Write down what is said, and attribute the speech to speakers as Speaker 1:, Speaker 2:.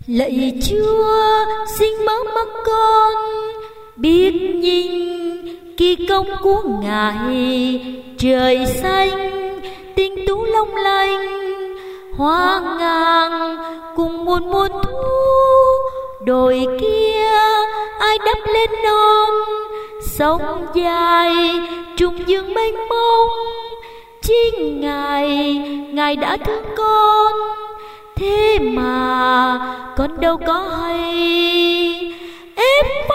Speaker 1: Lạy Chúa, xin mở mắt con biết nhìn kỳ công của Ngài. Trời xanh tinh tú long lanh, hoa ngàn cùng muôn muôn thu. Đồi kia ai đắp lên non, sông dài trùng dương mênh mông. Chính Ngài đã thương con, thế mà con đâu có hay. Em